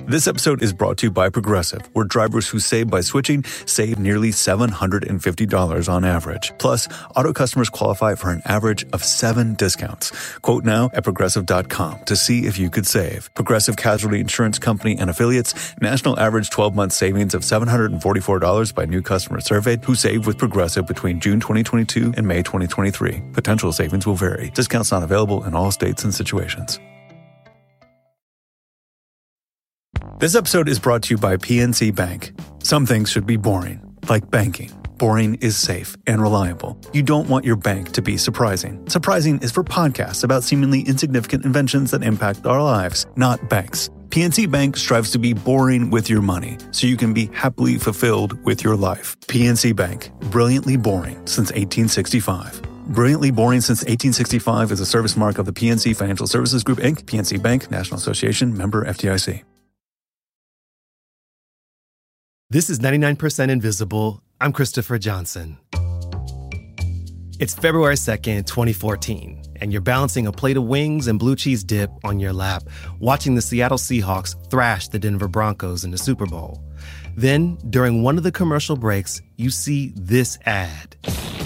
This episode is brought to you by Progressive, where drivers who save by switching save nearly $750 on average. Plus, auto customers qualify for an average of 7 discounts. Quote now at Progressive.com to see if you could save. Progressive Casualty Insurance Company and Affiliates. National average 12-month savings of $744 by new customers surveyed who saved with Progressive between June 2022 and May 2023. Potential savings will vary. Discounts not available in all states and situations. This episode is brought to you by PNC Bank. Some things should be boring, like banking. Boring is safe and reliable. You don't want your bank to be surprising. Surprising is for podcasts about seemingly insignificant inventions that impact our lives, not banks. PNC Bank strives to be boring with your money so you can be happily fulfilled with your life. PNC Bank, brilliantly boring since 1865. Brilliantly Boring Since 1865 is a service mark of the PNC Financial Services Group, Inc., PNC Bank, National Association, member FDIC. This is 99% Invisible. I'm Christopher Johnson. It's February 2nd, 2014, and you're balancing a plate of wings and blue cheese dip on your lap, watching the Seattle Seahawks thrash the Denver Broncos in the Super Bowl. Then, during one of the commercial breaks, you see this ad.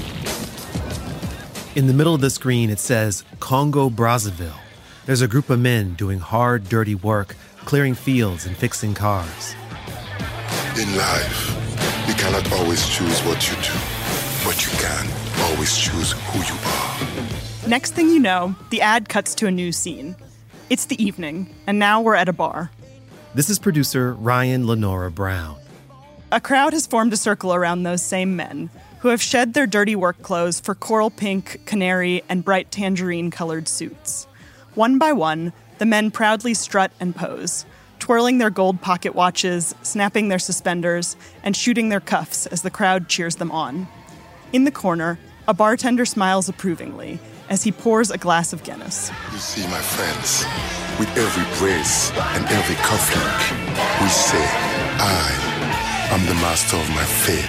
In the middle of the screen, it says, Congo Brazzaville. There's a group of men doing hard, dirty work, clearing fields and fixing cars. In life, you cannot always choose what you do, but you can always choose who you are. Next thing you know, the ad cuts to a new scene. It's the evening, and now we're at a bar. This is producer Ryan Lenora Brown. A crowd has formed a circle around those same men, who have shed their dirty work clothes for coral pink, canary, and bright tangerine-colored suits. One by one, the men proudly strut and pose, twirling their gold pocket watches, snapping their suspenders, and shooting their cuffs as the crowd cheers them on. In the corner, a bartender smiles approvingly as he pours a glass of Guinness. You see, my friends, with every brace and every cufflink, we say, I am the master of my fate.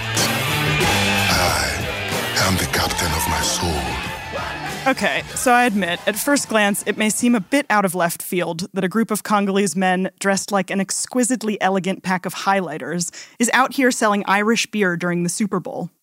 I am the captain of my soul. Okay, so I admit, at first glance, it may seem a bit out of left field that a group of Congolese men dressed like an exquisitely elegant pack of highlighters is out here selling Irish beer during the Super Bowl.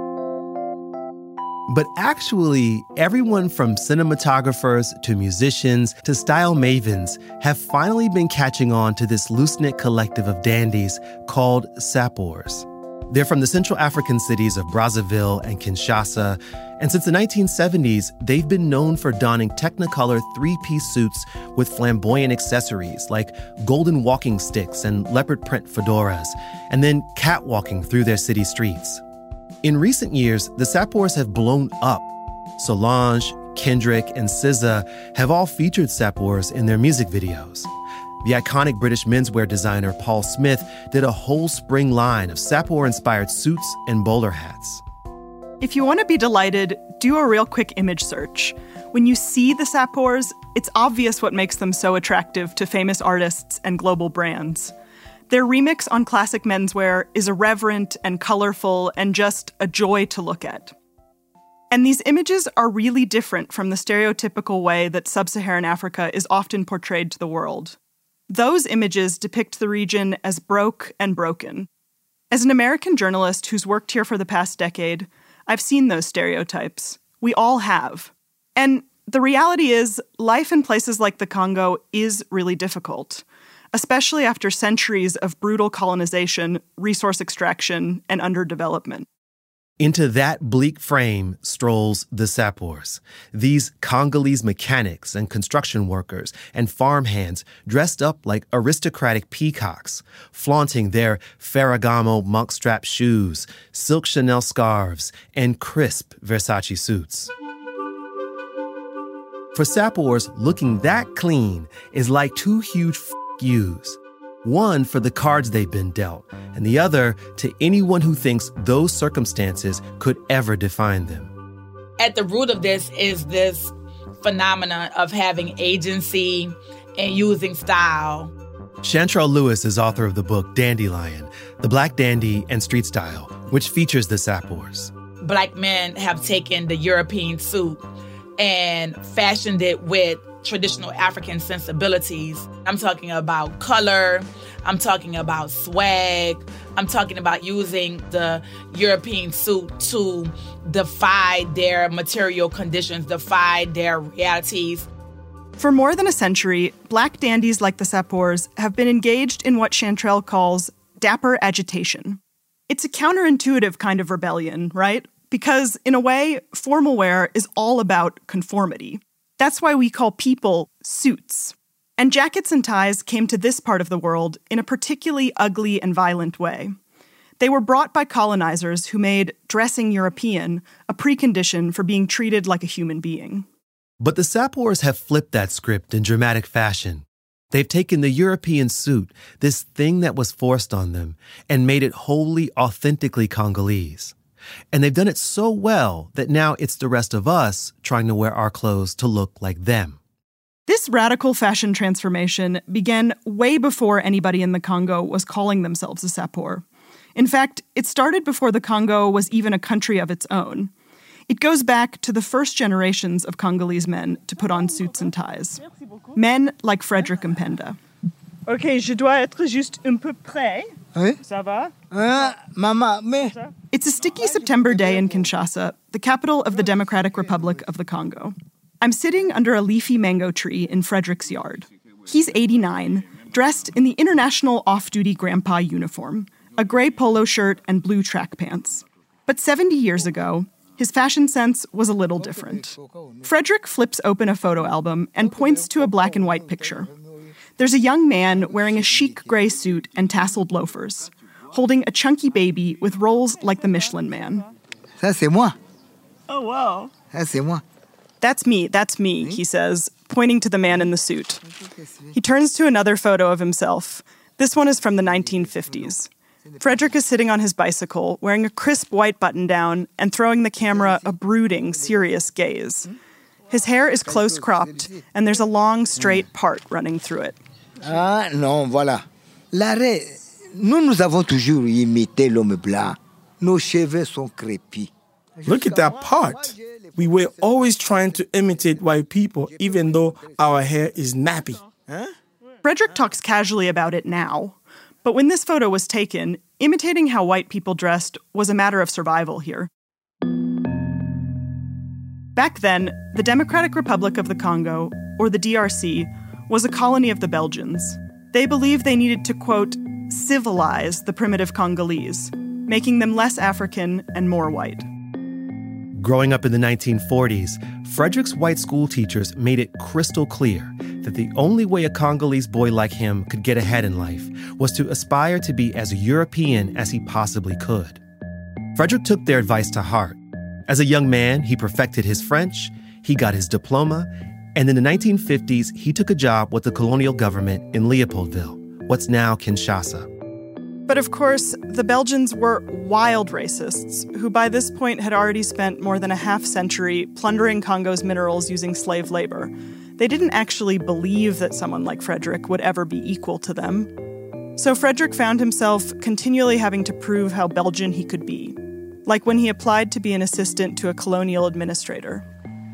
But actually, everyone from cinematographers to musicians to style mavens have finally been catching on to this loose-knit collective of dandies called Sapours. They're from the Central African cities of Brazzaville and Kinshasa, and since the 1970s, they've been known for donning Technicolor three-piece suits with flamboyant accessories like golden walking sticks and leopard print fedoras, and then catwalking through their city streets. In recent years, the Sapours have blown up. Solange, Kendrick, and SZA have all featured Sapours in their music videos. The iconic British menswear designer Paul Smith did a whole spring line of Sapour-inspired suits and bowler hats. If you want to be delighted, do a real quick image search. When you see the Sapours, it's obvious what makes them so attractive to famous artists and global brands. Their remix on classic menswear is irreverent and colorful and just a joy to look at. And these images are really different from the stereotypical way that sub-Saharan Africa is often portrayed to the world. Those images depict the region as broke and broken. As an American journalist who's worked here for the past decade, I've seen those stereotypes. We all have. And the reality is, life in places like the Congo is really difficult, especially after centuries of brutal colonization, resource extraction, and underdevelopment. Into that bleak frame strolls the Sapours, these Congolese mechanics and construction workers and farmhands dressed up like aristocratic peacocks, flaunting their Ferragamo monk-strap shoes, silk Chanel scarves, and crisp Versace suits. For Sapours, looking that clean is like two huge yous. One for the cards they've been dealt, and the other to anyone who thinks those circumstances could ever define them. At the root of this is this phenomenon of having agency and using style. Chantrell Lewis is author of the book Dandelion, The Black Dandy and Street Style, which features the Sapours. Black men have taken the European suit and fashioned it with traditional African sensibilities. I'm talking about color. I'm talking about swag. I'm talking about using the European suit to defy their material conditions, defy their realities. For more than a century, Black dandies like the Sapeurs have been engaged in what Chantrelle calls dapper agitation. It's a counterintuitive kind of rebellion, right? Because, in a way, formal wear is all about conformity. That's why we call people suits. And jackets and ties came to this part of the world in a particularly ugly and violent way. They were brought by colonizers who made dressing European a precondition for being treated like a human being. But the Sapeurs have flipped that script in dramatic fashion. They've taken the European suit, this thing that was forced on them, and made it wholly, authentically Congolese. And they've done it so well that now it's the rest of us trying to wear our clothes to look like them. This radical fashion transformation began way before anybody in the Congo was calling themselves a Sapeur. In fact, it started before the Congo was even a country of its own. It goes back to the first generations of Congolese men to put on suits and ties. Men like Frederick Mpenda. Ok, je dois être juste un peu près. Oui? Ça va? Maman, mais... It's a sticky September day in Kinshasa, the capital of the Democratic Republic of the Congo. I'm sitting under a leafy mango tree in Frederick's yard. He's 89, dressed in the International Off-Duty Grandpa uniform, a gray polo shirt and blue track pants. But 70 years ago, his fashion sense was a little different. Frederick flips open a photo album and points to a black and white picture. There's a young man wearing a chic gray suit and tasseled loafers, holding a chunky baby with rolls like the Michelin Man. Ça, c'est moi. Oh, wow. Ça, c'est moi. That's me, he says, pointing to the man in the suit. He turns to another photo of himself. This one is from the 1950s. Frederick is sitting on his bicycle, wearing a crisp white button-down and throwing the camera a brooding, serious gaze. His hair is close-cropped, and there's a long, straight part running through it. Ah, non, voilà. L'arrêt, nous avons toujours imité l'homme blanc. Nos cheveux sont crépus. Look at that part. We were always trying to imitate white people, even though our hair is nappy. Frederick talks casually about it now. But when this photo was taken, imitating how white people dressed was a matter of survival here. Back then, the Democratic Republic of the Congo, or the DRC, was a colony of the Belgians. They believed they needed to, quote, civilize the primitive Congolese, making them less African and more white. Growing up in the 1940s, Frederick's white school teachers made it crystal clear that the only way a Congolese boy like him could get ahead in life was to aspire to be as European as he possibly could. Frederick took their advice to heart. As a young man, he perfected his French, he got his diploma, and in the 1950s, he took a job with the colonial government in Leopoldville, what's now Kinshasa. But of course, the Belgians were wild racists who by this point had already spent more than a half-century plundering Congo's minerals using slave labor. They didn't actually believe that someone like Frederick would ever be equal to them. So Frederick found himself continually having to prove how Belgian he could be, like when he applied to be an assistant to a colonial administrator.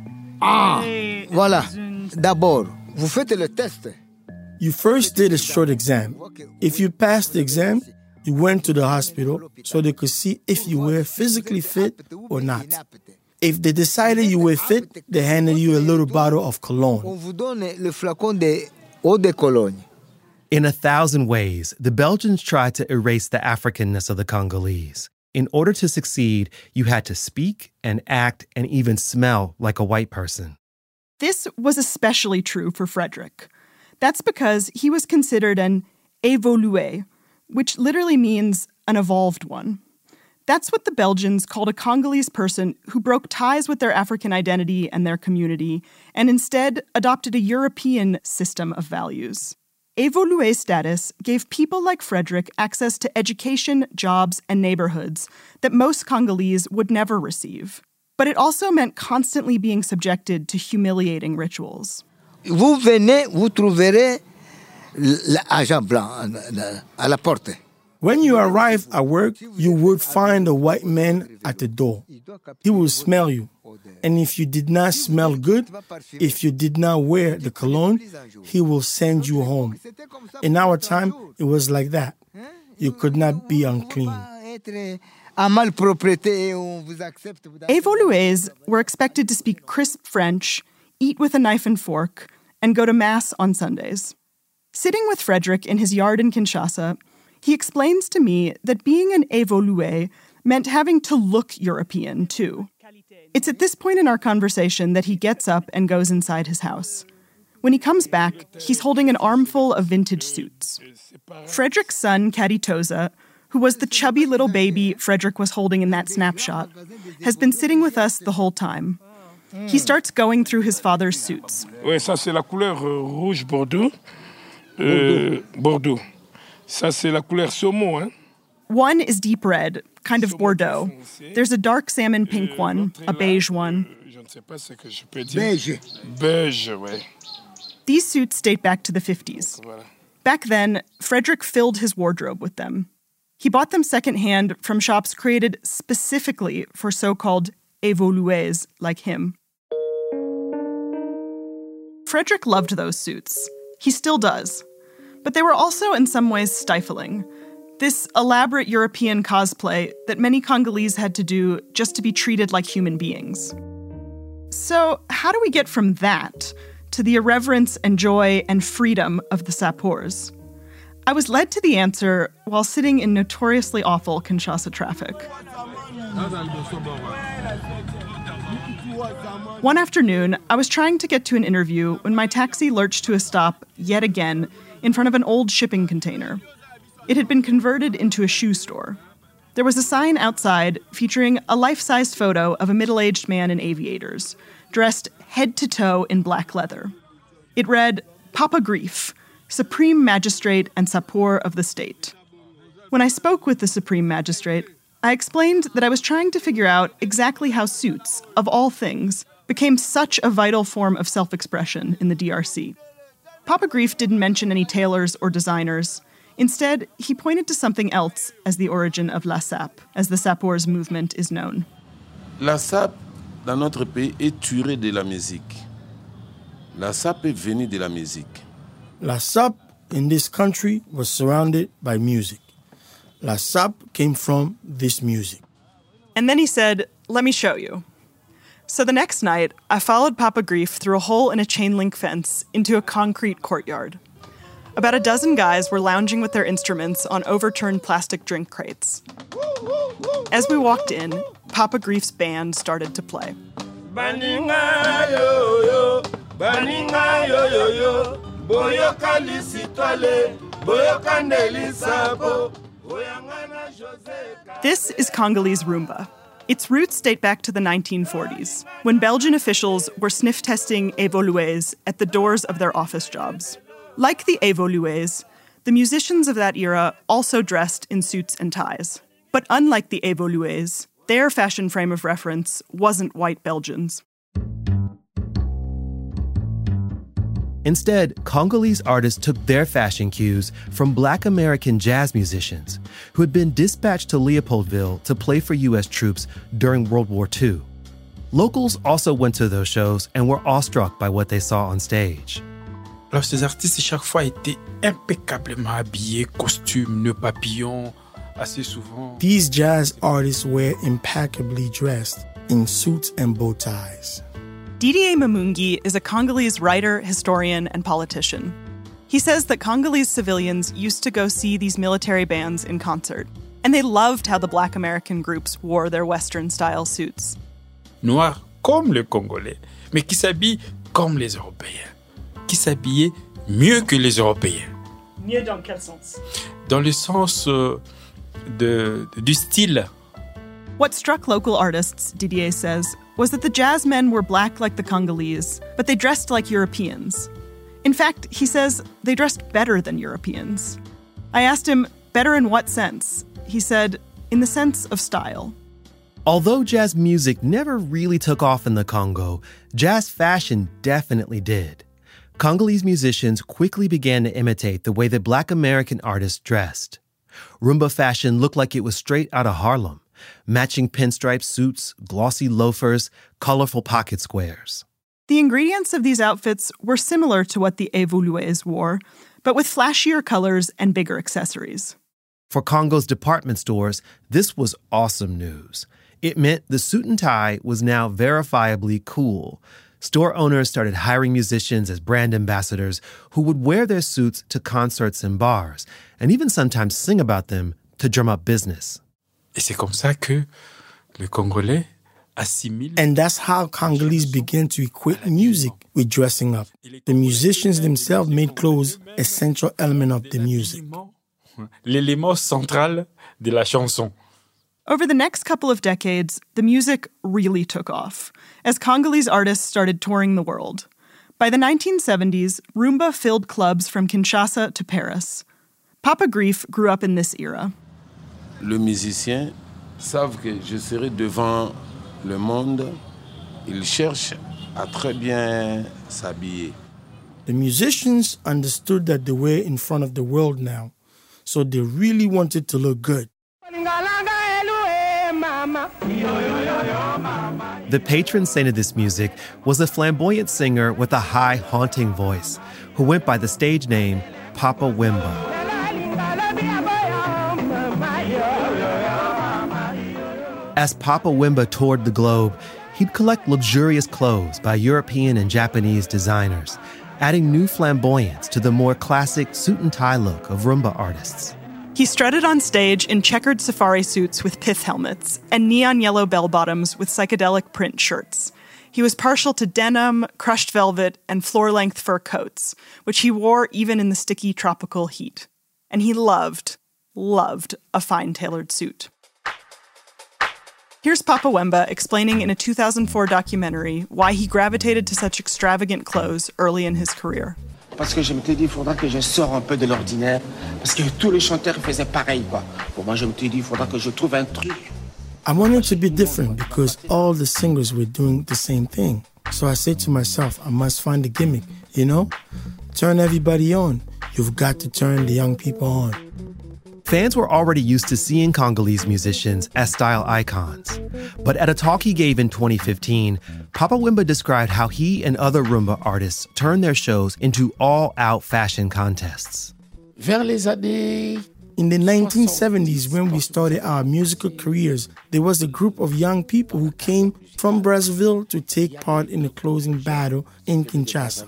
Ah, voilà. D'abord, vous faites le test. You first did a short exam. If you passed the exam, you went to the hospital so they could see if you were physically fit or not. If they decided you were fit, they handed you a little bottle of cologne. On vous donne le flacon de eau de Cologne. In 1,000 ways, the Belgians tried to erase the Africanness of the Congolese. In order to succeed, you had to speak and act and even smell like a white person. This was especially true for Frederick. That's because he was considered an évolué, which literally means an evolved one. That's what the Belgians called a Congolese person who broke ties with their African identity and their community and instead adopted a European system of values. Évolué status gave people like Frederick access to education, jobs, and neighborhoods that most Congolese would never receive. But it also meant constantly being subjected to humiliating rituals. Vous venez, vous trouverez l'agent blanc à la porte. When you arrive at work, you would find a white man at the door. He will smell you, And if you did not smell good, if you did not wear the cologne, he will send you home. In our time, it was like that. You could not be unclean. Évolués were expected to speak crisp French, eat with a knife and fork, and go to Mass on Sundays. Sitting with Frederick in his yard in Kinshasa, he explains to me that being an évolué meant having to look European, too. It's at this point in our conversation that he gets up and goes inside his house. When he comes back, he's holding an armful of vintage suits. Frederick's son, Kaditoza, who was the chubby little baby Frederick was holding in that snapshot, has been sitting with us the whole time. He starts going through his father's suits. Oui, ça c'est la couleur rouge Bordeaux. Bordeaux. Ça c'est la couleur saumon, hein? One is deep red, kind of Bordeaux. There's a dark salmon pink one, a beige one. Beige. Beige, ouais. These suits date back to the 50s. Back then, Frederick filled his wardrobe with them. He bought them secondhand from shops created specifically for so-called évolués like him. Frederick loved those suits. He still does. But they were also in some ways stifling. This elaborate European cosplay that many Congolese had to do just to be treated like human beings. So how do we get from that to the irreverence and joy and freedom of the sapeurs? I was led to the answer while sitting in notoriously awful Kinshasa traffic. One afternoon, I was trying to get to an interview when my taxi lurched to a stop yet again in front of an old shipping container. It had been converted into a shoe store. There was a sign outside featuring a life-sized photo of a middle-aged man in aviators, dressed head to toe in black leather. It read, Papa Grief, Supreme Magistrate and Sapeur of the State. When I spoke with the Supreme Magistrate, I explained that I was trying to figure out exactly how suits, of all things, became such a vital form of self-expression in the DRC. Papa Grief didn't mention any tailors or designers. Instead, he pointed to something else as the origin of la SAP, as the sapeurs movement is known. La SAP, dans notre pays, est tirée de la musique. La SAP est venue de la musique. La SAP in this country was surrounded by music. La SAP came from this music. And then he said, let me show you. So the next night, I followed Papa Grief through a hole in a chain-link fence into a concrete courtyard. About a dozen guys were lounging with their instruments on overturned plastic drink crates. As we walked in, Papa Grief's band started to play. Baninga yo yo, baninga yo yo yo, boyoka lisitwale, boyoka ndelisapo. This is Congolese rumba. Its roots date back to the 1940s, when Belgian officials were sniff-testing évolués at the doors of their office jobs. Like the évolués, the musicians of that era also dressed in suits and ties. But unlike the évolués, their fashion frame of reference wasn't white Belgians. Instead, Congolese artists took their fashion cues from Black American jazz musicians who had been dispatched to Leopoldville to play for U.S. troops during World War II. Locals also went to those shows and were awestruck by what they saw on stage. Alors, ces artistes, chaque fois, étaient impeccablement habillés, costumes, nœuds papillons, assez souvent. These jazz artists were impeccably dressed in suits and bow ties. Didier Mamungi is a Congolese writer, historian, and politician. He says that Congolese civilians used to go see these military bands in concert, and they loved how the Black American groups wore their Western-style suits. Noirs comme les Congolais, mais qui s'habillent comme les Européens, qui s'habillaient mieux que les Européens. Mieux dans quel sens? Dans le sens du style. What struck local artists, Didier says, was that the jazz men were black like the Congolese, but they dressed like Europeans. In fact, he says, they dressed better than Europeans. I asked him, better in what sense? He said, in the sense of style. Although jazz music never really took off in the Congo, jazz fashion definitely did. Congolese musicians quickly began to imitate the way that Black American artists dressed. Rumba fashion looked like it was straight out of Harlem, matching pinstripe suits, glossy loafers, colorful pocket squares. The ingredients of these outfits were similar to what the Evolués wore, but with flashier colors and bigger accessories. For Congo's department stores, this was awesome news. It meant the suit and tie was now verifiably cool. Store owners started hiring musicians as brand ambassadors who would wear their suits to concerts and bars, and even sometimes sing about them to drum up business. Et c'est comme ça que le Congolais assimile. And that's how Congolese began to equate music with dressing up. The musicians themselves made clothes a central element of the music. L'élément central de la chanson. Over the next couple of decades, the music really took off as Congolese artists started touring the world. By the 1970s, Rumba filled clubs from Kinshasa to Paris. Papa Grief grew up in this era. Les musiciens savent que je serai devant le monde. Ils cherchent à très bien s'habiller. The musicians understood that they were in front of the world now, so they really wanted to look good. The patron saint of this music was a flamboyant singer with a high, haunting voice who went by the stage name Papa Wemba. As Papa Wemba toured the globe, he'd collect luxurious clothes by European and Japanese designers, adding new flamboyance to the more classic suit and tie look of Rumba artists. He strutted on stage in checkered safari suits with pith helmets and neon yellow bell-bottoms with psychedelic print shirts. He was partial to denim, crushed velvet, and floor-length fur coats, which he wore even in the sticky tropical heat. And he loved a fine tailored suit. Here's Papa Wemba explaining in a 2004 documentary why he gravitated to such extravagant clothes early in his career. Parce que je m'étais dit, il faudra que je sors un peu de l'ordinaire. Parce que tous les chanteurs faisaient pareil, quoi. Pour moi, je m'étais dit, il faudra que je trouve un truc. I wanted to be different because all the singers were doing the same thing. So I said to myself, I must find a gimmick, you know? Turn everybody on. You've got to turn the young people on. Fans were already used to seeing Congolese musicians as style icons. But at a talk he gave in 2015, Papa Wemba described how he and other Rumba artists turned their shows into all-out fashion contests. In the 1970s, when we started our musical careers, there was a group of young people who came from Brazzaville to take part in the closing battle in Kinshasa.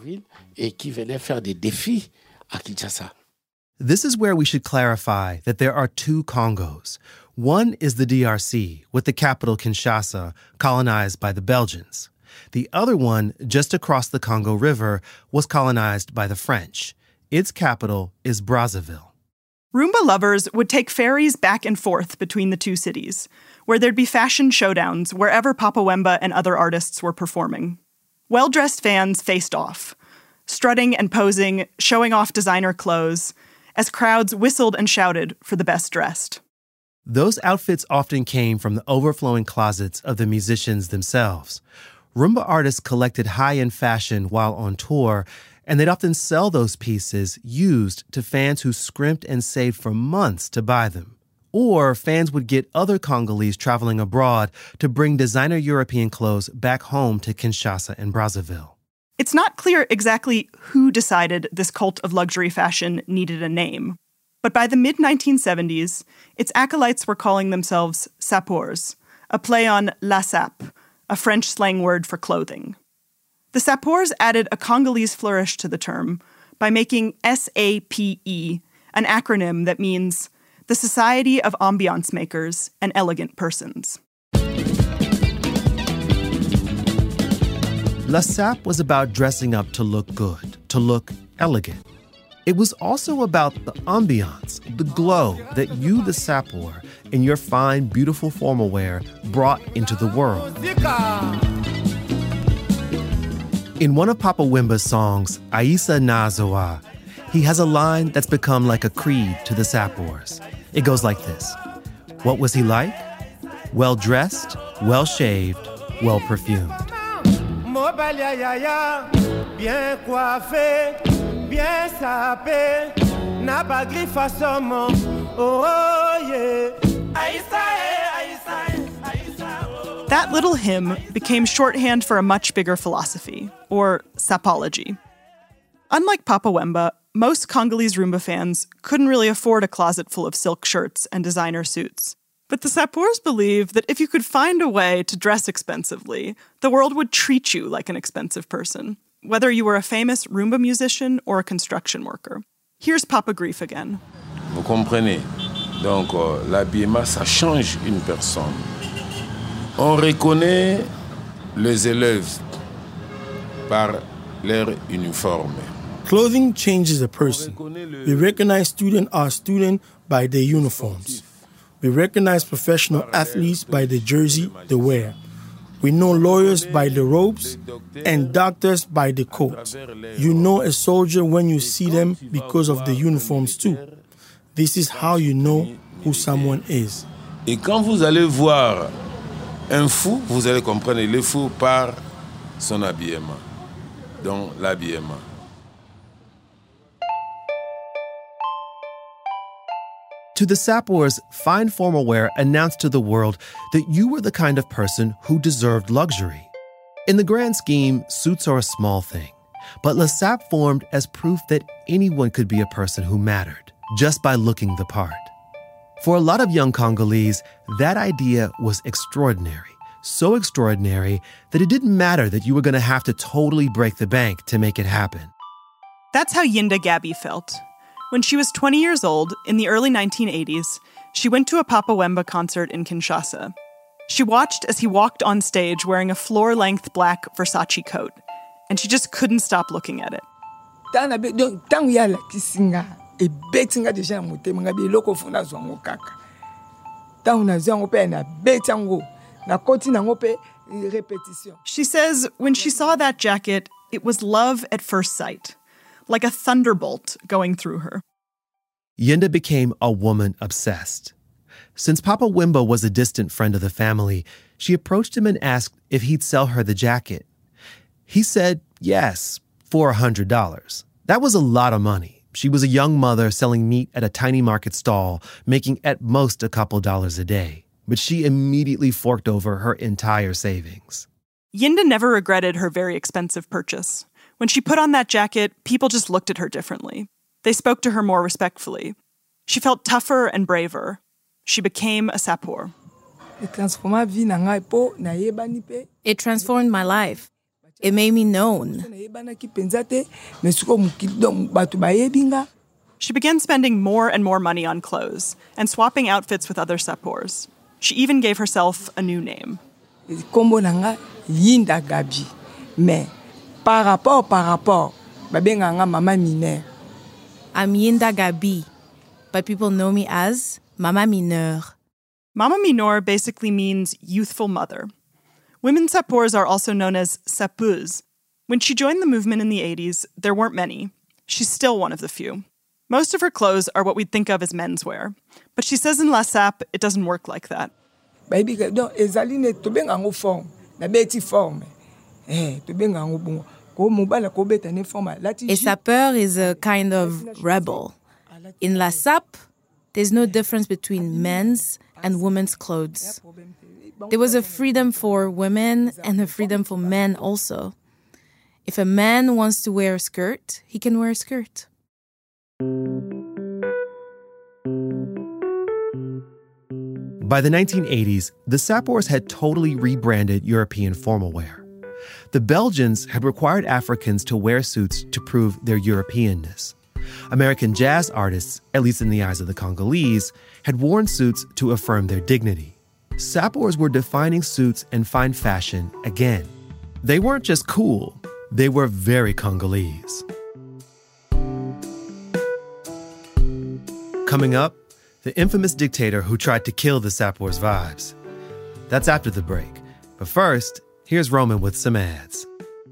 This is where we should clarify that there are two Congos. One is the DRC, with the capital Kinshasa, colonized by the Belgians. The other one, just across the Congo River, was colonized by the French. Its capital is Brazzaville. Rumba lovers would take ferries back and forth between the two cities, where there'd be fashion showdowns wherever Papa Wemba and other artists were performing. Well-dressed fans faced off, strutting and posing, showing off designer clothes, as crowds whistled and shouted for the best dressed. Those outfits often came from the overflowing closets of the musicians themselves. Rumba artists collected high-end fashion while on tour, and they'd often sell those pieces used to fans who scrimped and saved for months to buy them. Or fans would get other Congolese traveling abroad to bring designer European clothes back home to Kinshasa and Brazzaville. It's not clear exactly who decided this cult of luxury fashion needed a name. But by the mid-1970s, its acolytes were calling themselves sapeurs, a play on la sape, a French slang word for clothing. The sapeurs added a Congolese flourish to the term by making SAPE an acronym that means the Society of Ambiance Makers and Elegant Persons. La Sape was about dressing up to look good, to look elegant. It was also about the ambiance, the glow that you, the sapeur, in your fine, beautiful formal wear brought into the world. In one of Papa Wemba's songs, Aisa Nazoa, he has a line that's become like a creed to the sapeurs. It goes like this. What was he like? Well-dressed, well-shaved, well-perfumed. Bien coiffé, bien sapé, n'a pas griffe à son mot. Oh yeah. Aïssa, Aïssa, That little hymn became shorthand for a much bigger philosophy, or sapology. Unlike Papa Wemba, most Congolese Rumba fans couldn't really afford a closet full of silk shirts and designer suits. But the Sapeurs believe that if you could find a way to dress expensively, the world would treat you like an expensive person, whether you were a famous Rumba musician or a construction worker. Here's Papa Grief again. Vous comprenez? Donc, l'habillement, ça change une personne. On reconnaît les élèves par leur uniforme. Clothing changes a person. We recognize students are students by their uniforms. We recognize professional athletes by the jersey they wear. We know lawyers by the robes and doctors by the coats. You know a soldier when you see them because of the uniforms too. This is how you know who someone is. Et quand vous allez voir un fou, vous allez comprendre le fou par son habillement. Donc l'habillement. To the Sapeurs, fine formal wear announced to the world that you were the kind of person who deserved luxury. In the grand scheme, suits are a small thing, but Le Sap formed as proof that anyone could be a person who mattered, just by looking the part. For a lot of young Congolese, that idea was extraordinary, so extraordinary that it didn't matter that you were going to have to totally break the bank to make it happen. That's how Yinda Gabby felt. When she was 20 years old, in the early 1980s, she went to a Papa Wemba concert in Kinshasa. She watched as he walked on stage wearing a floor-length black Versace coat, and she just couldn't stop looking at it. She says when she saw that jacket, it was love at first sight, like a thunderbolt going through her. Yinda became a woman obsessed. Since Papa Wemba was a distant friend of the family, she approached him and asked if he'd sell her the jacket. He said yes, for $100. That was a lot of money. She was a young mother selling meat at a tiny market stall, making at most a couple dollars a day. But she immediately forked over her entire savings. Yinda never regretted her very expensive purchase. When she put on that jacket, people just looked at her differently. They spoke to her more respectfully. She felt tougher and braver. She became a Sapeur. It transformed my life. It made me known. She began spending more and more money on clothes and swapping outfits with other Sapeurs. She even gave herself a new name. Yinda Gabby. Mais par rapport, babenganga Mama Mineur. I'm Yinda Gabby, but people know me as Mama Mineur. Mama Mineur basically means youthful mother. Women Sapeurs are also known as sapeuses. When she joined the movement in the 80s, there weren't many. She's still one of the few. Most of her clothes are what we'd think of as menswear. But she says in La Sap, it doesn't work like that. A sapeur is a kind of rebel. In La Sap, there's no difference between men's and women's clothes. There was a freedom for women and a freedom for men also. If a man wants to wear a skirt, he can wear a skirt. By the 1980s, the Sapeurs had totally rebranded European formal wear. The Belgians had required Africans to wear suits to prove their Europeanness. American jazz artists, at least in the eyes of the Congolese, had worn suits to affirm their dignity. Sapeurs were defining suits and fine fashion again. They weren't just cool, they were very Congolese. Coming up, the infamous dictator who tried to kill the Sapeurs' vibes. That's after the break. But first, here's Roman with some ads.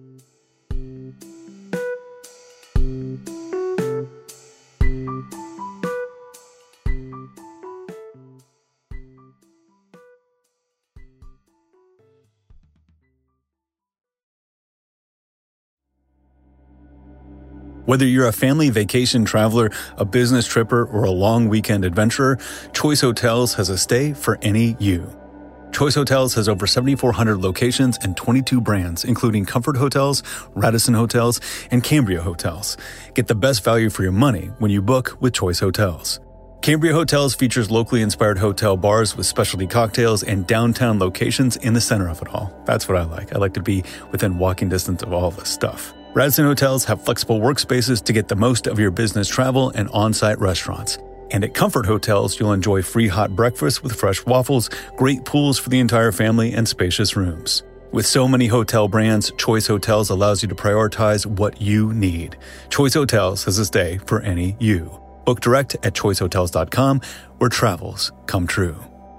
Whether you're a family vacation traveler, a business tripper, or a long weekend adventurer, Choice Hotels has a stay for any you. Choice Hotels has over 7,400 locations and 22 brands, including Comfort Hotels, Radisson Hotels, and Cambria Hotels. Get the best value for your money when you book with Choice Hotels. Cambria Hotels features locally inspired hotel bars with specialty cocktails and downtown locations in the center of it all. That's what I like. I like to be within walking distance of all this stuff. Radisson Hotels have flexible workspaces to get the most of your business travel and on-site restaurants. And at Comfort Hotels, you'll enjoy free hot breakfast with fresh waffles, great pools for the entire family, and spacious rooms. With so many hotel brands, Choice Hotels allows you to prioritize what you need. Choice Hotels has a stay for any you. Book direct at choicehotels.com, where travels come true.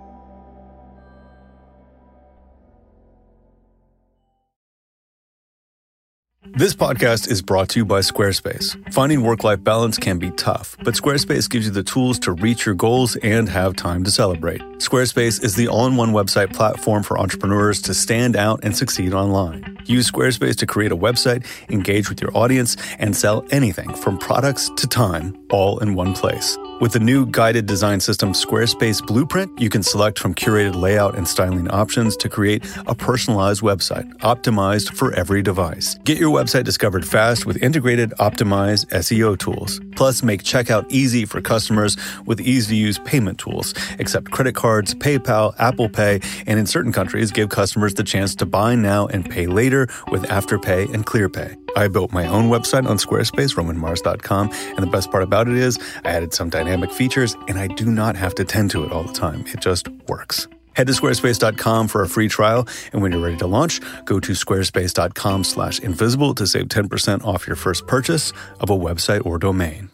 This podcast is brought to you by Squarespace. Finding work-life balance can be tough, but Squarespace gives you the tools to reach your goals and have time to celebrate. Squarespace is the all-in-one website platform for entrepreneurs to stand out and succeed online. Use Squarespace to create a website, engage with your audience, and sell anything from products to time, all in one place. With the new guided design system Squarespace Blueprint, you can select from curated layout and styling options to create a personalized website, optimized for every device. Get your website discovered fast with integrated, optimized SEO tools. Plus, make checkout easy for customers with easy-to-use payment tools. Accept credit cards, PayPal, Apple Pay, and in certain countries, give customers the chance to buy now and pay later with Afterpay and ClearPay. I built my own website on Squarespace, RomanMars.com, and the best part about it is I added some dynamic features, and I do not have to tend to it all the time. It just works. Head to squarespace.com for a free trial, and when you're ready to launch, go to squarespace.com/invisible to save 10% off your first purchase of a website or domain.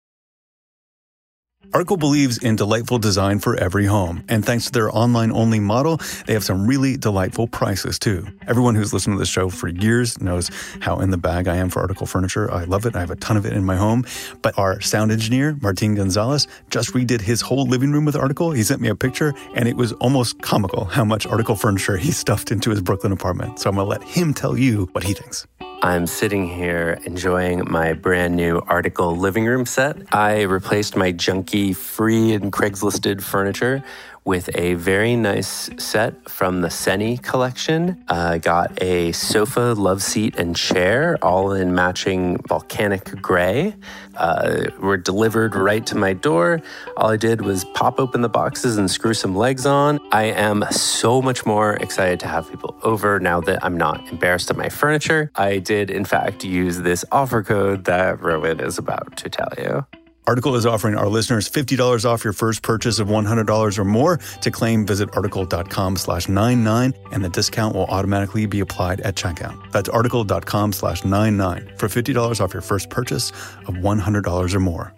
Article believes in delightful design for every home, and thanks to their online-only model, they have some really delightful prices, too. Everyone who's listened to this show for years knows how in the bag I am for Article furniture. I love it. I have a ton of it in my home. But our sound engineer, Martin Gonzalez, just redid his whole living room with Article. He sent me a picture, and it was almost comical how much Article furniture he stuffed into his Brooklyn apartment. So I'm going to let him tell you what he thinks. I'm sitting here enjoying my brand new Article living room set. I replaced my junky free and Craigslisted furniture with a very nice set from the Seni collection. Got a sofa, love seat, and chair, all in matching volcanic gray. Were delivered right to my door. All I did was pop open the boxes and screw some legs on. I am so much more excited to have people over now that I'm not embarrassed of my furniture. I did, in fact, use this offer code that Rowan is about to tell you. Article is offering our listeners $50 off your first purchase of $100 or more. To claim, visit article.com/99, and the discount will automatically be applied at checkout. That's article.com/99 for $50 off your first purchase of $100 or more.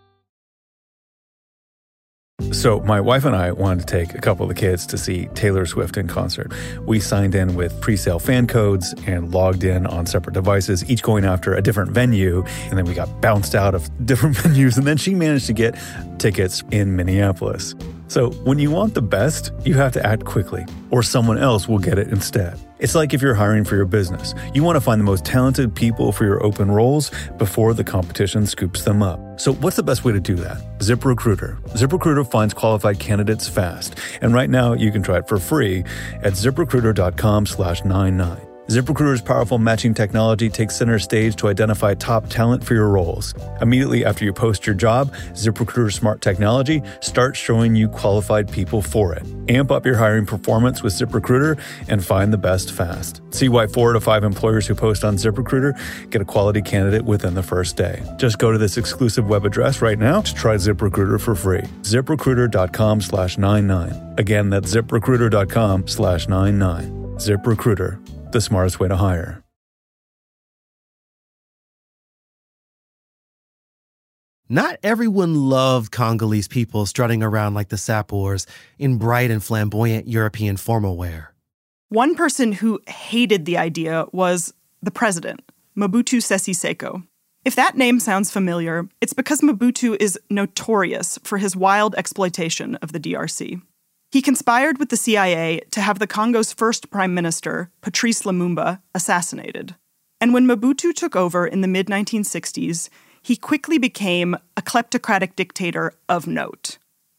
So my wife and I wanted to take a couple of the kids to see Taylor Swift in concert. We signed in with pre-sale fan codes and logged in on separate devices, each going after a different venue. And then we got bounced out of different venues. And then she managed to get tickets in Minneapolis. So when you want the best, you have to act quickly, or someone else will get it instead. It's like if you're hiring for your business. You want to find the most talented people for your open roles before the competition scoops them up. So what's the best way to do that? ZipRecruiter. ZipRecruiter finds qualified candidates fast. And right now you can try it for free at ZipRecruiter.com/99. ZipRecruiter's powerful matching technology takes center stage to identify top talent for your roles. Immediately after you post your job, ZipRecruiter's smart technology starts showing you qualified people for it. Amp up your hiring performance with ZipRecruiter and find the best fast. See why 4 to 5 employers who post on ZipRecruiter get a quality candidate within the first day. Just go to this exclusive web address right now to try ZipRecruiter for free. ZipRecruiter.com/99. Again, that's ZipRecruiter.com/99. ZipRecruiter. The smartest way to hire. Not everyone loved Congolese people strutting around like the Sapors in bright and flamboyant European formal wear. One person who hated the idea was the president, Mobutu Sese Seko. If that name sounds familiar, it's because Mobutu is notorious for his wild exploitation of the DRC. He conspired with the CIA to have the Congo's first prime minister, Patrice Lumumba, assassinated. And when Mobutu took over in the mid-1960s, he quickly became a kleptocratic dictator of note.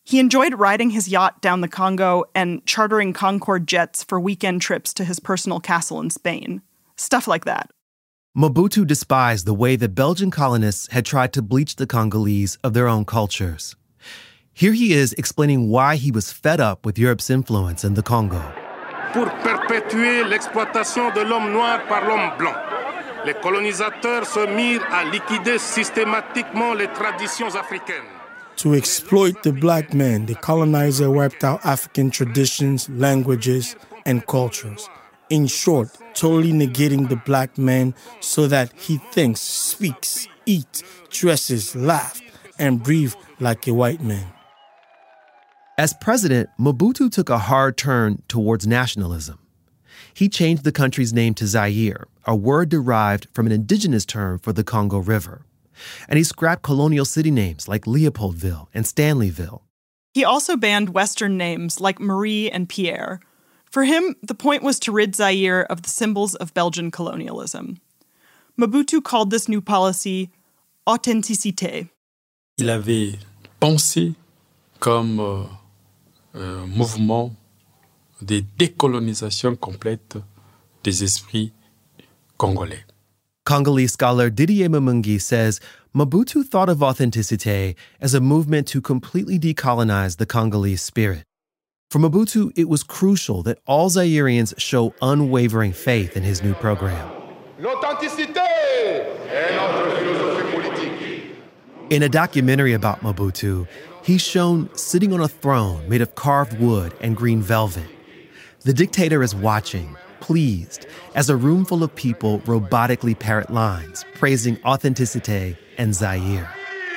He enjoyed riding his yacht down the Congo and chartering Concorde jets for weekend trips to his personal castle in Spain. Stuff like that. Mobutu despised the way that Belgian colonists had tried to bleach the Congolese of their own cultures. Here he is explaining why he was fed up with Europe's influence in the Congo. Pour perpétuer l'exploitation de l'homme noir par l'homme blanc, les colonisateurs se mirent à liquider systématiquement les traditions africaines. To exploit the black man, the colonizer wiped out African traditions, languages, and cultures. In short, totally negating the black man so that he thinks, speaks, eats, dresses, laughs, and breathes like a white man. As president, Mobutu took a hard turn towards nationalism. He changed the country's name to Zaire, a word derived from an indigenous term for the Congo River. And he scrapped colonial city names like Leopoldville and Stanleyville. He also banned Western names like Marie and Pierre. For him, the point was to rid Zaire of the symbols of Belgian colonialism. Mobutu called this new policy authenticité. Il avait pensé comme mouvement de décolonisation complète des esprits congolais. Congolese scholar Didier Mumungi says Mobutu thought of authenticité as a movement to completely decolonize the Congolese spirit. For Mobutu, it was crucial that all Zairians show unwavering faith in his new program. L'authenticité est notre philosophie politique. In a documentary about Mobutu, he's shown sitting on a throne made of carved wood and green velvet. The dictator is watching, pleased, as a room full of people robotically parrot lines, praising authenticité and Zaire.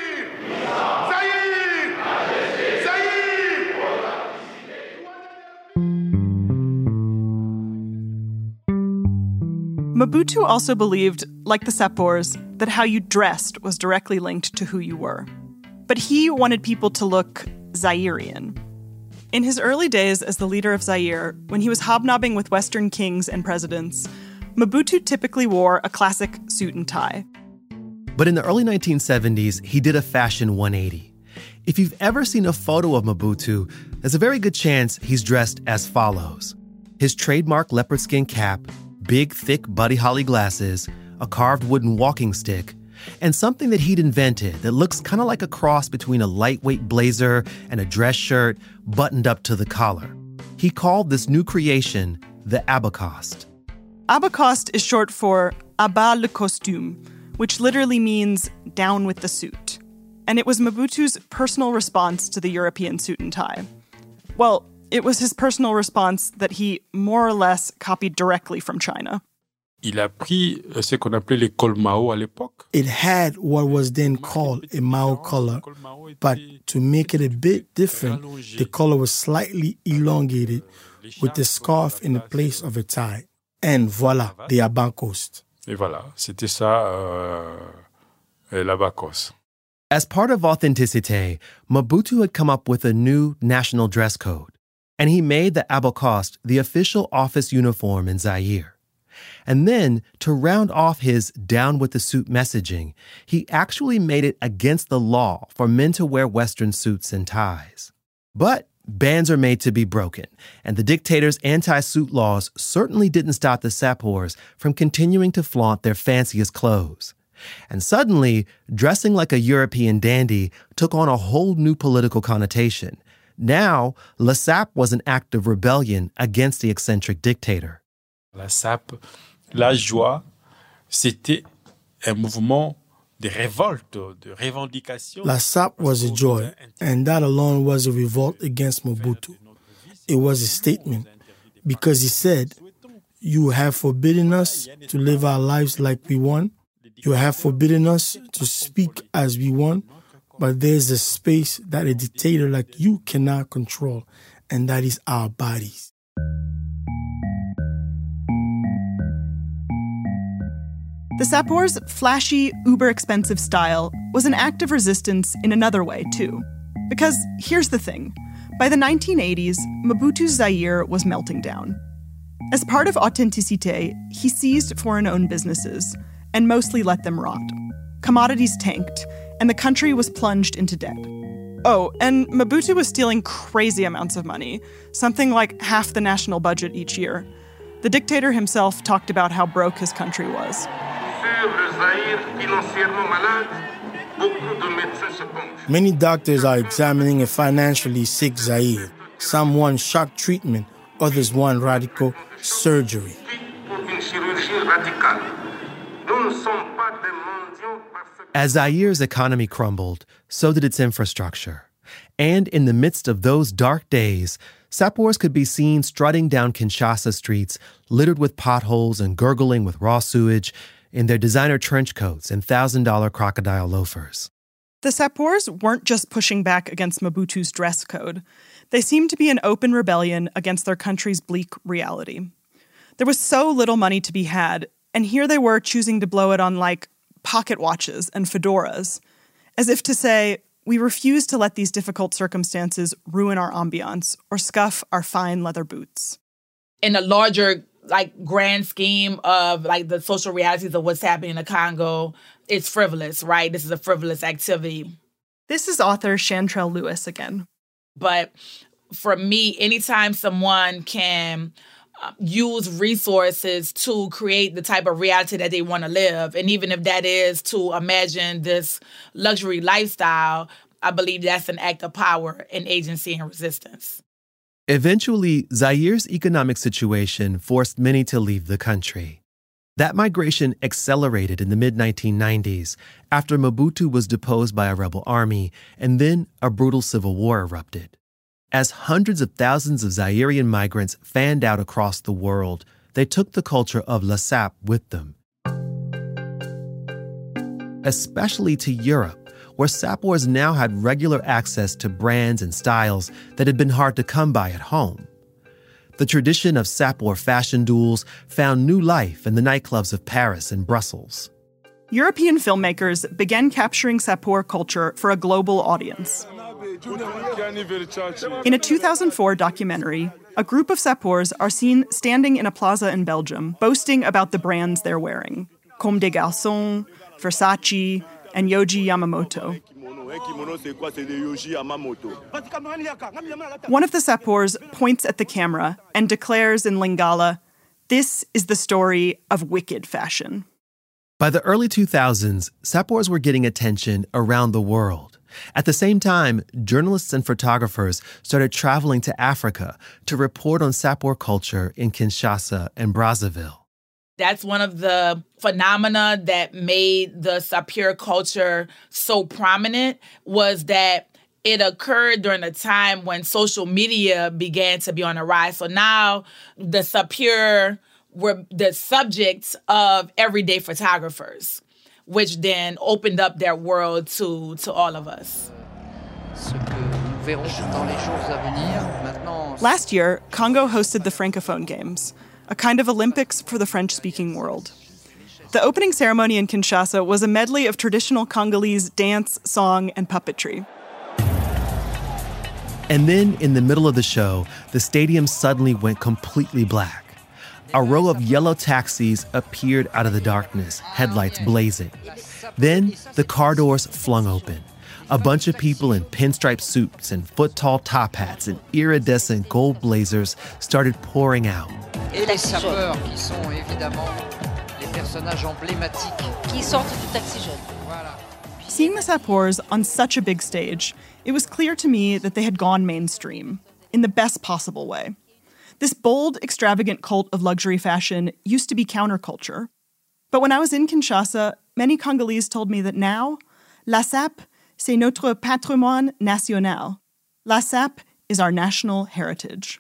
Mobutu also believed, like the Sapors, that how you dressed was directly linked to who you were. But he wanted people to look Zairian. In his early days as the leader of Zaire, when he was hobnobbing with Western kings and presidents, Mobutu typically wore a classic suit and tie. But in the early 1970s, he did a fashion 180. If you've ever seen a photo of Mobutu, there's a very good chance he's dressed as follows. His trademark leopard skin cap, big, thick Buddy Holly glasses, a carved wooden walking stick, and something that he'd invented that looks kind of like a cross between a lightweight blazer and a dress shirt buttoned up to the collar. He called this new creation the Abacoste. Abacoste is short for abat le costume, which literally means down with the suit. And it was Mobutu's personal response to the European suit and tie. Well, it was his personal response that he more or less copied directly from China. Il a pris ce qu'on appelait les cols Mao à l'époque. It had what was then called a Mao collar, but to make it a bit different, the collar was slightly elongated with the scarf in the place of a tie. And voilà, the Abacoste. Et voilà, c'était ça, l'Abacoste. As part of Authenticité, Mobutu had come up with a new national dress code. And he made the Abacoste the official office uniform in Zaire. And then, to round off his down-with-the-suit messaging, he actually made it against the law for men to wear Western suits and ties. But bans are made to be broken, and the dictator's anti-suit laws certainly didn't stop the Sapors from continuing to flaunt their fanciest clothes. And suddenly, dressing like a European dandy took on a whole new political connotation. Now, La Sape was an act of rebellion against the eccentric dictator. La Sape, la joie, c'était un mouvement de révolte, de revendication. La Sape was a joy, and that alone was a revolt against Mobutu. It was a statement, because he said, you have forbidden us to live our lives like we want. You have forbidden us to speak as we want. But there's a space that a dictator like you cannot control, and that is our bodies. The Sapors' flashy, uber-expensive style was an act of resistance in another way, too. Because here's the thing. By the 1980s, Mobutu's Zaire was melting down. As part of Authenticité, he seized foreign-owned businesses and mostly let them rot. Commodities tanked, and the country was plunged into debt. Oh, and Mobutu was stealing crazy amounts of money, something like half the national budget each year. The dictator himself talked about how broke his country was. Many doctors are examining a financially sick Zaire. Some want shock treatment, others want radical surgery. As Zaire's economy crumbled, so did its infrastructure. And in the midst of those dark days, Sapours could be seen strutting down Kinshasa streets, littered with potholes and gurgling with raw sewage, in their designer trench coats and $1,000 crocodile loafers. The Sapours weren't just pushing back against Mobutu's dress code. They seemed to be an open rebellion against their country's bleak reality. There was so little money to be had, and here they were choosing to blow it on, pocket watches and fedoras, as if to say, we refuse to let these difficult circumstances ruin our ambiance or scuff our fine leather boots. In a larger, grand scheme of, the social realities of what's happening in the Congo, it's frivolous, right? This is a frivolous activity. This is author Chantrell Lewis again. But for me, anytime someone can use resources to create the type of reality that they want to live, and even if that is to imagine this luxury lifestyle, I believe that's an act of power and agency and resistance. Eventually, Zaire's economic situation forced many to leave the country. That migration accelerated in the mid-1990s after Mobutu was deposed by a rebel army, and then a brutal civil war erupted. As hundreds of thousands of Zairean migrants fanned out across the world, they took the culture of La Sape with them. Especially to Europe, where Sapours now had regular access to brands and styles that had been hard to come by at home. The tradition of Sapour fashion duels found new life in the nightclubs of Paris and Brussels. European filmmakers began capturing Sapour culture for a global audience. In a 2004 documentary, a group of Sapours are seen standing in a plaza in Belgium, boasting about the brands they're wearing, Comme des Garçons, Versace, and Yohji Yamamoto. One of the Sapours points at the camera and declares in Lingala, "This is the story of wicked fashion." By the early 2000s, Sapours were getting attention around the world. At the same time, journalists and photographers started traveling to Africa to report on Sapour culture in Kinshasa and Brazzaville. That's one of the phenomena that made the Sapour culture so prominent, was that it occurred during a time when social media began to be on the rise. So now the Sapour were the subjects of everyday photographers, which then opened up their world to all of us. Last year, Congo hosted the Francophone Games, a kind of Olympics for the French-speaking world. The opening ceremony in Kinshasa was a medley of traditional Congolese dance, song, and puppetry. And then, in the middle of the show, the stadium suddenly went completely black. A row of yellow taxis appeared out of the darkness, headlights blazing. Then, the car doors flung open. A bunch of people in pinstripe suits and foot-tall top hats and iridescent gold blazers started pouring out. Et les sapeurs, qui sont évidemment les personnages emblématiques. Qui sortent du taxi jaune. Voilà. Seeing the Sapours on such a big stage, it was clear to me that they had gone mainstream, in the best possible way. This bold, extravagant cult of luxury fashion used to be counterculture. But when I was in Kinshasa, many Congolese told me that now, La Sape, c'est notre patrimoine national. La Sape is our national heritage.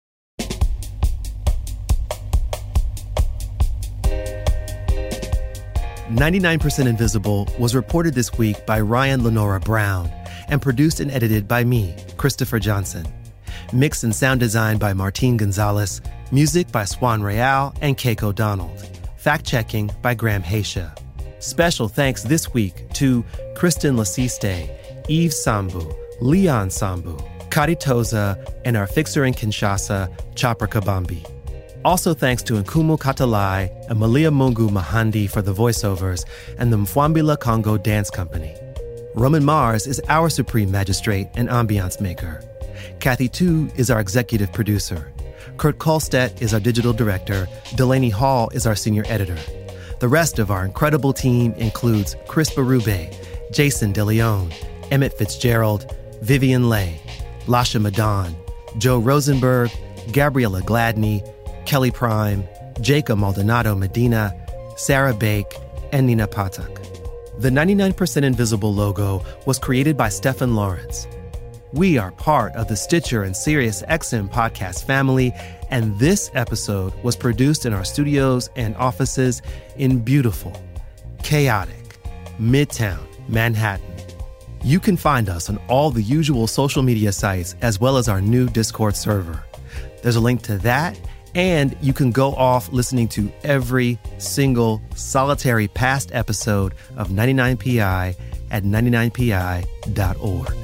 "99% Invisible" was reported this week by Ryan Lenora Brown and produced and edited by me, Christopher Johnson. Mix and sound design by Martine Gonzalez, music by Swan Real and Keiko Donald. Fact-checking by Graham Haysha. Special thanks this week to Kristen Lasiste, Eve Sambu, Leon Sambu, Kari Toza, and our fixer in Kinshasa, Chopper Kabambi. Also thanks to Nkumu Katalai and Malia Mungu Mahandi for the voiceovers and the Mfwambila Congo Dance Company. Roman Mars is our supreme magistrate and ambiance maker. Kathy Tu is our executive producer. Kurt Kolstedt is our digital director. Delaney Hall is our senior editor. The rest of our incredible team includes Chris Berube, Jason DeLeon, Emmett Fitzgerald, Vivian Leigh, Lasha Madan, Joe Rosenberg, Gabriella Gladney, Kelly Prime, Jacob Maldonado Medina, Sarah Bake, and Nina Patak. The 99% Invisible logo was created by Stefan Lawrence. We are part of the Stitcher and SiriusXM podcast family, and this episode was produced in our studios and offices in beautiful, chaotic, Midtown Manhattan. You can find us on all the usual social media sites as well as our new Discord server. There's a link to that, and you can go off listening to every single solitary past episode of 99PI at 99pi.org.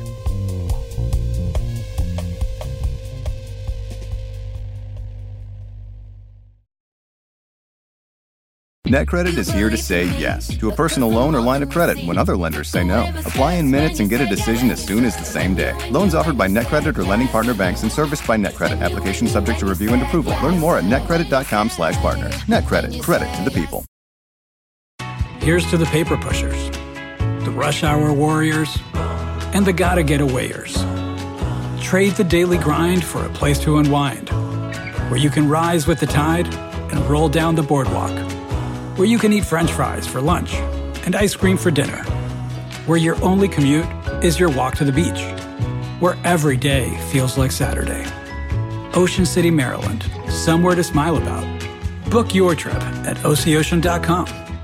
NetCredit is here to say yes to a personal loan or line of credit when other lenders say no. Apply in minutes and get a decision as soon as the same day. Loans offered by NetCredit or lending partner banks and serviced by NetCredit. Application subject to review and approval. Learn more at netcredit.com/partners. NetCredit. Credit to the people. Here's to the paper pushers, the rush hour warriors, and the gotta get awayers. Trade the daily grind for a place to unwind, where you can rise with the tide and roll down the boardwalk. Where you can eat French fries for lunch and ice cream for dinner. Where your only commute is your walk to the beach. Where every day feels like Saturday. Ocean City, Maryland. Somewhere to smile about. Book your trip at OCOcean.com.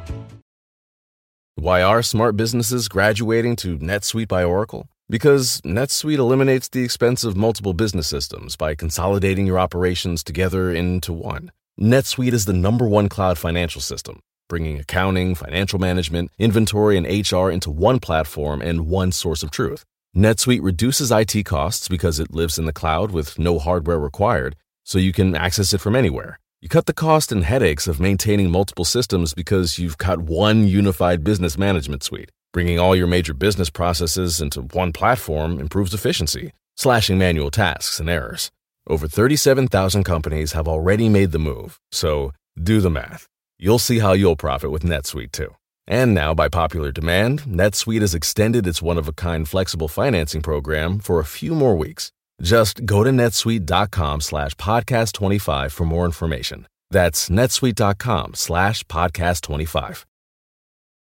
Why are smart businesses graduating to NetSuite by Oracle? Because NetSuite eliminates the expense of multiple business systems by consolidating your operations together into one. NetSuite is the #1 cloud financial system, bringing accounting, financial management, inventory, and HR into one platform and one source of truth. NetSuite reduces IT costs because it lives in the cloud with no hardware required, so you can access it from anywhere. You cut the cost and headaches of maintaining multiple systems because you've got one unified business management suite. Bringing all your major business processes into one platform improves efficiency, slashing manual tasks and errors. Over 37,000 companies have already made the move, so do the math. You'll see how you'll profit with NetSuite too. And now, by popular demand, NetSuite has extended its one-of-a-kind flexible financing program for a few more weeks. Just go to netsuite.com/podcast25 for more information. That's netsuite.com/podcast25.